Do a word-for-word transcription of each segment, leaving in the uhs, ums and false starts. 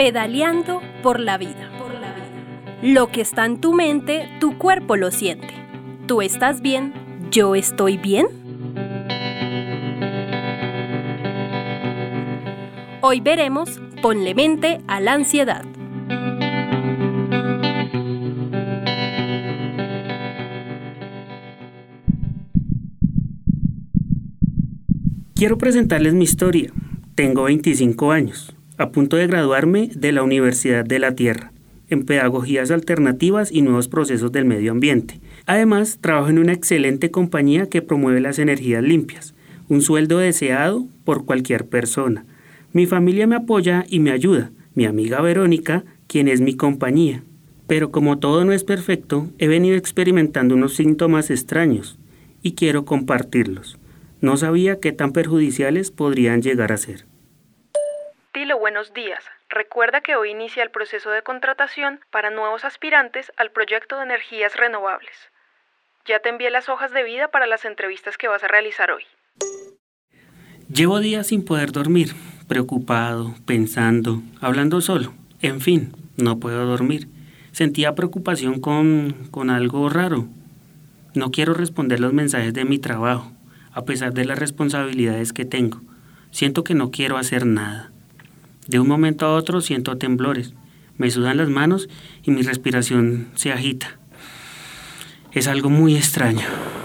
Pedaleando por la vida. Lo que está en tu mente, tu cuerpo lo siente. ¿Tú estás bien? ¿Yo estoy bien? Hoy veremos Ponle mente a la ansiedad. Quiero presentarles mi historia. Tengo veinticinco años, a punto de graduarme de la Universidad de la Tierra, en pedagogías alternativas y nuevos procesos del medio ambiente. Además, trabajo en una excelente compañía que promueve las energías limpias, un sueldo deseado por cualquier persona. Mi familia me apoya y me ayuda, mi amiga Verónica, quien es mi compañía. Pero como todo no es perfecto, he venido experimentando unos síntomas extraños y quiero compartirlos. No sabía qué tan perjudiciales podrían llegar a ser. Tilo, buenos días. Recuerda que hoy inicia el proceso de contratación para nuevos aspirantes al proyecto de energías renovables. Ya te envié las hojas de vida para las entrevistas que vas a realizar hoy. Llevo días sin poder dormir, preocupado, pensando, hablando solo. En fin, no puedo dormir. Sentía preocupación con, con algo raro. No quiero responder los mensajes de mi trabajo, a pesar de las responsabilidades que tengo. Siento que no quiero hacer nada. De un momento a otro siento temblores, me sudan las manos y mi respiración se agita. Es algo muy extraño.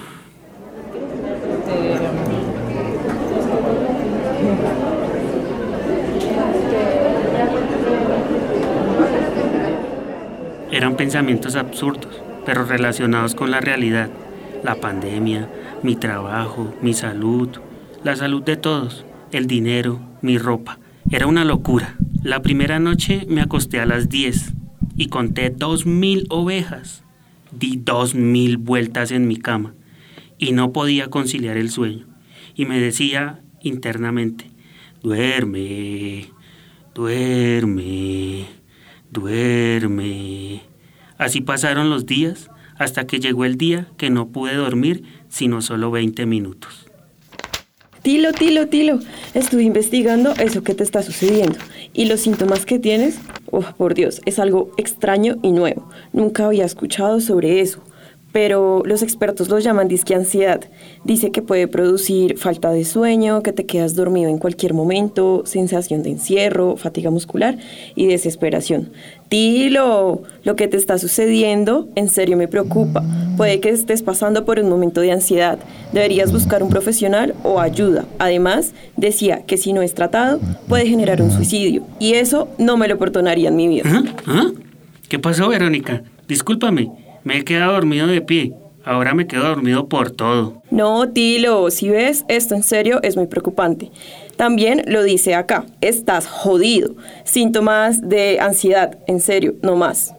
Eran pensamientos absurdos, pero relacionados con la realidad. La pandemia, mi trabajo, mi salud, la salud de todos, el dinero, mi ropa. Era una locura. La primera noche me acosté a las diez y conté dos mil ovejas. Di dos mil vueltas en mi cama y no podía conciliar el sueño. Y me decía internamente, duerme, duerme, duerme. Así pasaron los días hasta que llegó el día que no pude dormir sino solo veinte minutos. Tilo, Tilo, Tilo, estuve investigando eso que te está sucediendo y los síntomas que tienes, oh, por Dios, es algo extraño y nuevo. Nunca había escuchado sobre eso, pero los expertos lo llaman disque ansiedad. Dice que puede producir falta de sueño, que te quedas dormido en cualquier momento, sensación de encierro, fatiga muscular y desesperación. Tilo, lo que te está sucediendo en serio me preocupa. Puede que estés pasando por un momento de ansiedad. Deberías buscar un profesional o ayuda. Además, decía que si no es tratado, puede generar un suicidio. Y eso no me lo perdonaría en mi vida. ¿Ah? ¿Ah? ¿Qué pasó, Verónica? Discúlpame, me he quedado dormido de pie. Ahora me quedo dormido por todo. No, Tilo, si ves, esto en serio es muy preocupante. También lo dice acá, estás jodido. Síntomas de ansiedad, en serio, no más.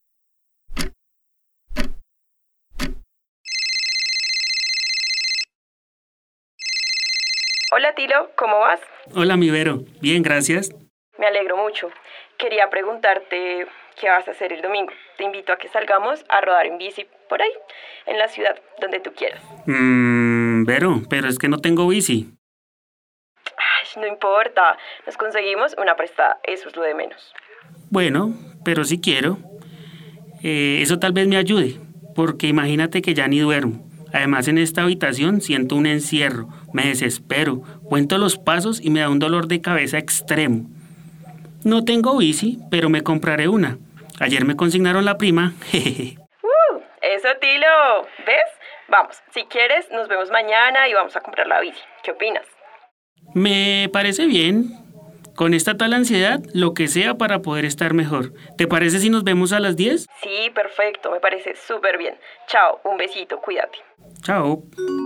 Hola, Tilo, ¿cómo vas? Hola, mi Vero. Bien, gracias. Me alegro mucho. Quería preguntarte qué vas a hacer el domingo. Te invito a que salgamos a rodar en bici por ahí, en la ciudad, donde tú quieras. Mmm, Vero, pero es que no tengo bici. Ay, no importa. Nos conseguimos una prestada. Eso es lo de menos. Bueno, pero sí quiero. Eh, eso tal vez me ayude, porque imagínate que ya ni duermo. Además, en esta habitación siento un encierro, me desespero, cuento los pasos y me da un dolor de cabeza extremo. No tengo bici, pero me compraré una. Ayer me consignaron la prima. Jejeje. Uh, eso, Tilo. ¿Ves? Vamos, si quieres, nos vemos mañana y vamos a comprar la bici. ¿Qué opinas? Me parece bien. Con esta tal ansiedad, lo que sea para poder estar mejor. ¿Te parece si nos vemos a las diez? Sí, perfecto. Me parece súper bien. Chao, un besito. Cuídate. Chao.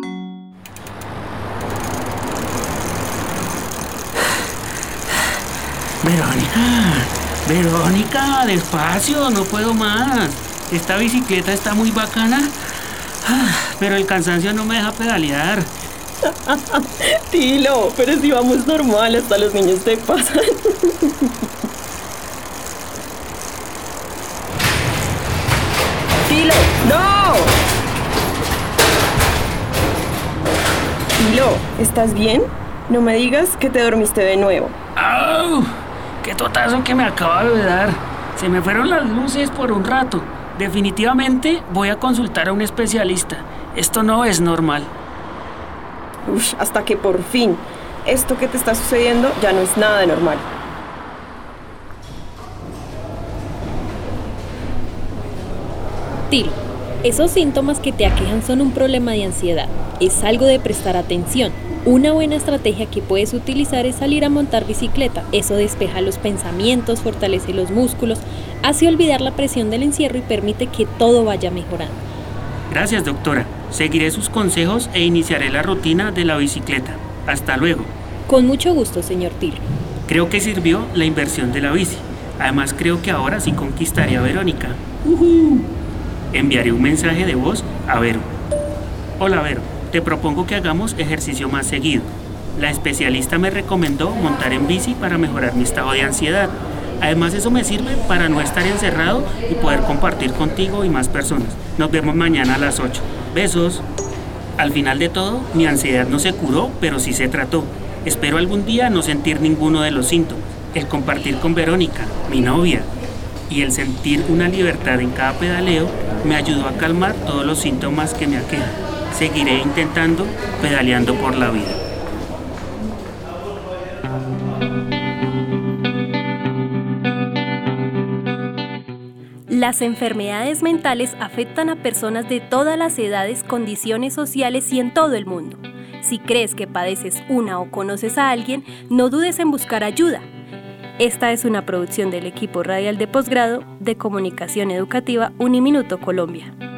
Verónica, Verónica, despacio, no puedo más. Esta bicicleta está muy bacana, pero el cansancio no me deja pedalear. Tilo, pero si vamos normal, hasta los niños te pasan. Tilo, no. Tilo, ¿estás bien? No me digas que te dormiste de nuevo. ¡Au! Qué totazo que me acaba de dar. Se me fueron las luces por un rato. Definitivamente voy a consultar a un especialista. Esto no es normal. Uf, hasta que por fin esto que te está sucediendo ya no es nada de normal. Tilo, esos síntomas que te aquejan son un problema de ansiedad. Es algo de prestar atención. Una buena estrategia que puedes utilizar es salir a montar bicicleta. Eso despeja los pensamientos, fortalece los músculos, hace olvidar la presión del encierro y permite que todo vaya mejorando. Gracias, doctora. Seguiré sus consejos e iniciaré la rutina de la bicicleta. Hasta luego. Con mucho gusto, señor Tilo. Creo que sirvió la inversión de la bici. Además, creo que ahora sí conquistaré a Verónica. Uh-huh. Enviaré un mensaje de voz a Vero. Hola, Vero. Te propongo que hagamos ejercicio más seguido. La especialista me recomendó montar en bici para mejorar mi estado de ansiedad. Además, eso me sirve para no estar encerrado y poder compartir contigo y más personas. Nos vemos mañana a las ocho. Besos. Al final de todo, mi ansiedad no se curó, pero sí se trató. Espero algún día no sentir ninguno de los síntomas. El compartir con Verónica, mi novia, y el sentir una libertad en cada pedaleo me ayudó a calmar todos los síntomas que me aquejan. Seguiré intentando, pedaleando por la vida. Las enfermedades mentales afectan a personas de todas las edades, condiciones sociales y en todo el mundo. Si crees que padeces una o conoces a alguien, no dudes en buscar ayuda. Esta es una producción del equipo radial de posgrado de Comunicación Educativa Uniminuto Colombia.